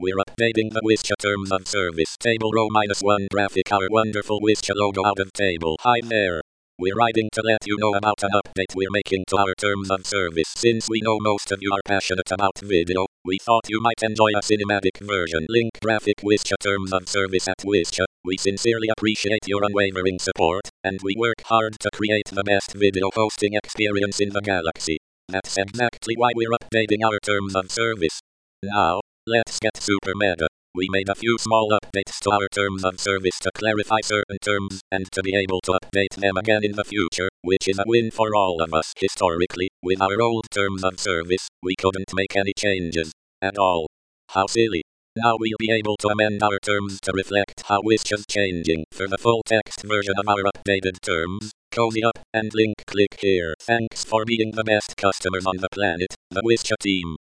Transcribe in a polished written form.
We're updating the Wischa Terms of Service table row-1 graphic, our wonderful Wischa logo out of table. Hi there. We're writing to let you know about an update we're making to our Terms of Service. Since we know most of you are passionate about video, we thought you might enjoy a cinematic version. Link graphic Wischa Terms of Service at Wischa. We sincerely appreciate your unwavering support, and we work hard to create the best video hosting experience in the galaxy. That's exactly why we're updating our Terms of Service. Now, let's get super meta. We made a few small updates to our Terms of Service to clarify certain terms, and to be able to update them again in the future, which is a win for all of us. Historically, with our old Terms of Service, we couldn't make any changes at all. How silly. Now we'll be able to amend our terms to reflect how Wischa's changing. For the full text version of our updated terms, cozy up and link click here. Thanks for being the best customers on the planet, the Wischa team.